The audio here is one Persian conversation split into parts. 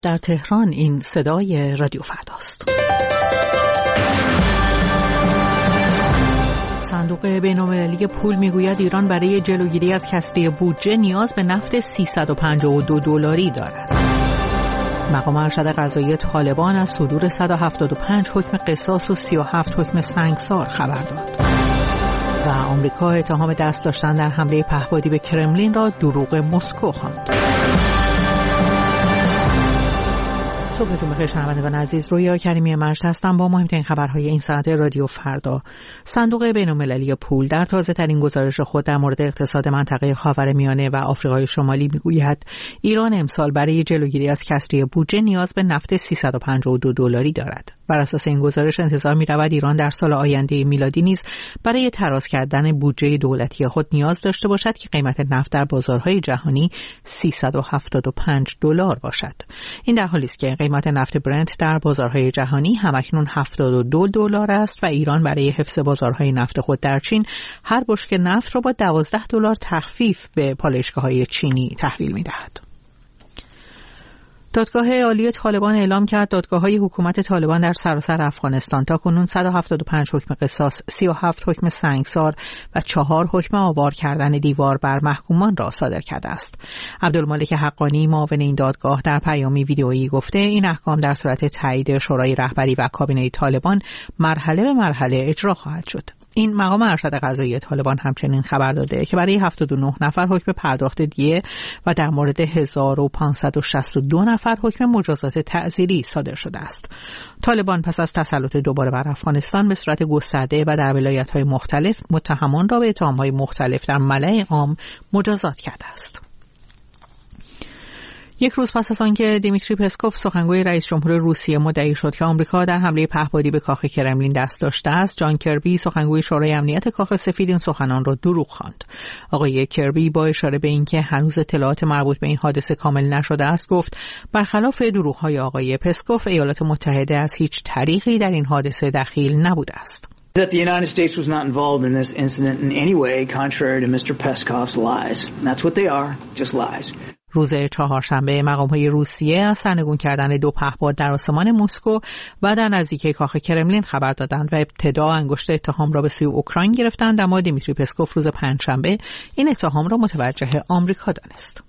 در تهران این صدای رادیو فرداست. صندوق بین‌المللی پول میگوید ایران برای جلوگیری از کسری بودجه نیاز به نفت $352 دارد. مقام ارشد قضایی طالبان از صدور 175 حکم قصاص و 37 حکم سنگسار خبر داد. و آمریکا اتهام دست داشتن در حمله پهپادی به کرملین را دروغ مسکو خواند. صبحتون بخیر شنوندگان عزیز، رویا کریمی مجد هستم با مهمترین خبرهای این ساعت رادیو فردا. صندوق بین‌المللی پول در تازه‌ترین گزارش خود در مورد اقتصاد منطقه خاورمیانه و آفریقای شمالی میگوید ایران امسال برای جلوگیری از کسری بودجه نیاز به نفت $352 دارد. بر اساس این گزارش انتظار می‌رود ایران در سال آینده میلادی نیز برای تراز کردن بودجه دولتی خود نیاز داشته باشد که قیمت نفت در بازارهای جهانی $375 باشد. این در حالی است که قیمت نفت برنت در بازارهای جهانی همکنون $72 است و ایران برای حفظ بازارهای نفت خود در چین هر بشکه نفت را با $12 تخفیف به پالایشگاه‌های چینی تحویل می‌دهد. دادگاه عالی طالبان اعلام کرد دادگاه‌های حکومت طالبان در سراسر افغانستان تاکنون 175 حکم قصاص، 37 حکم سنگسار و 4 حکم آوار کردن دیوار بر محکومان را صادر کرده است. عبدالمالک حقانی معاون این دادگاه در پیامی ویدئویی گفته این احکام در صورت تایید شورای رهبری و کابینه طالبان مرحله به مرحله اجرا خواهد شد. این مقام ارشد قضایی طالبان همچنین خبر داده که برای 79 نفر حکم پرداخت دیه و در مورد 1562 نفر حکم مجازات تعزیری صادر شده است. طالبان پس از تسلط دوباره بر افغانستان به صورت گسترده و در ولایت‌های مختلف متهمان را به اتهام‌های مختلف در ملأ عام مجازات کرده است. یک روز پس از آنکه دیمیتری پسکوف سخنگوی رئیس جمهور روسیه مدعی شد که آمریکا در حمله پهپادی به کاخ کرملین دست داشته است، جان کربی سخنگوی شورای امنیت کاخ سفید این سخنان را دروغ خواند. آقای کربی با اشاره به اینکه هنوز اطلاعات مربوط به این حادثه کامل نشده است گفت برخلاف دروغ‌های آقای پسکوف ایالات متحده از هیچ طریقی در این حادثه دخیل نبوده است. That the United States was not involved in this incident in any way contrary to Mr. Peskov's lies. And that's what they are, just lies. روز چهارشنبه مقام‌های روسیه از سرنگون کردن 2 پهپاد در آسمان مسکو و در نزدیکی کاخ کرملین خبر دادند و ابتدا انگشت اتهام را به سوی اوکراین گرفتند، اما دیمیتری پسکوف روز پنجشنبه این اتهام را متوجه آمریکا دانست.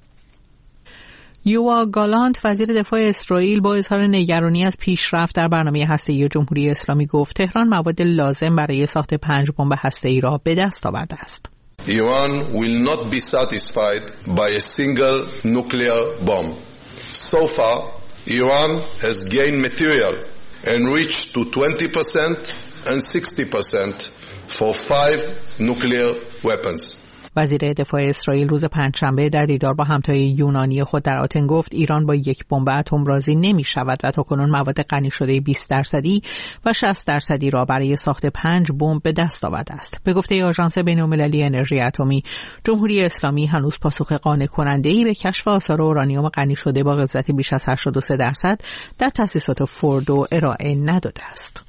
یوآ گالانت وزیر دفاع اسرائیل با اظهار نگرانی از پیشرفت در برنامه هسته‌ای جمهوری اسلامی گفت تهران مواد لازم برای ساخت 5 بمب هسته‌ای را به دست آورده است. Iran will not be satisfied by a single nuclear bomb. So far, Iran has gained material enriched to 20% and 60% for 5 nuclear weapons. وزیر دفاع اسرائیل روز پنجشنبه در دیدار با همتای یونانی خود در آتن گفت ایران با یک بمب اتم راضی نمی شود و تاکنون مواد غنی شده 20% و 60% را برای ساخت 5 بمب به دست آورده است. به گفته آژانس بین‌المللی انرژی اتمی، جمهوری اسلامی هنوز پاسخ قانع کننده‌ای به کشف آثار اورانیوم غنی شده با غلظت بیش از 83% در تأسیسات فوردو ارائه نداده است.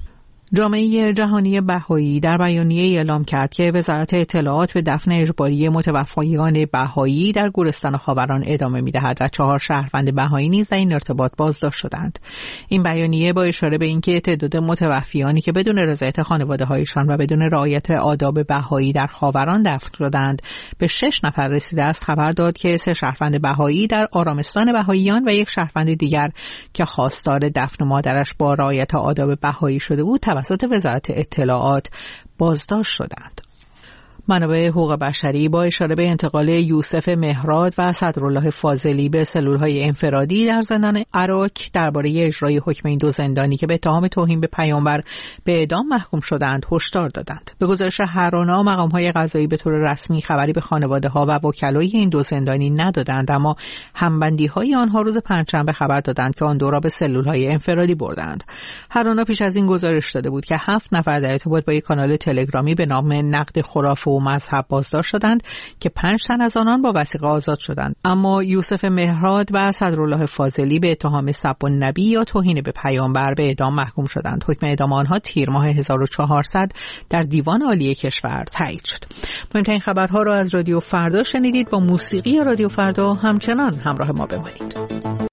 جامعه جهانی بهایی در بیانیه‌ای اعلام کرد که وزارت اطلاعات به دفن اجباری متوفیان بهایی در گورستان خاوران ادامه می‌دهد و 4 شهروند بهایی نیز در این ارتباط بازداشت شدند. این بیانیه با اشاره به اینکه تعداد متوفیانی که بدون رضایت خانواده‌هایشان و بدون رعایت آداب بهایی در خاوران دفن شدند به 6 نفر رسیده است خبر داد که 3 شهروند بهایی در آرامستان بهاییان و یک شهروند دیگر که خواستار دفن مادرش با رعایت آداب بهایی شده بود توسط وزارت اطلاعات بازداشت شدند. منابع حقوق بشری با اشاره به انتقال یوسف مهراد و صدرالله فاضلی به سلول‌های انفرادی در زندان عراق درباره اجرای حکم این 2 زندانی که به اتهام توهین به پیامبر به اعدام محکوم شدند هشدار دادند. به گزارش هرانا مقام‌های قضایی به طور رسمی خبری به خانواده‌ها و وکلای این 2 زندانی ندادند، اما همبندی‌های آنها روز پنجشنبه خبر دادند که آن 2 را به سلول‌های انفرادی بردند. هرانا پیش از این گزارش داده بود که 7 نفر در ارتباط با یک کانال تلگرامی به نام نقد خرافه و مذهب بازداشت شدند که 5 تن از آنان با وثیقه آزاد شدند، اما یوسف مهراد و صدرالله فاضلی به اتهام سب النبی یا توهین به پیامبر به اعدام محکوم شدند. حکم اعدام آنها تیر ماه 1400 در دیوان عالی کشور تایید شد. مهمترین خبرها را از رادیو فردا شنیدید. با موسیقی رادیو فردا همچنان همراه ما بمانید.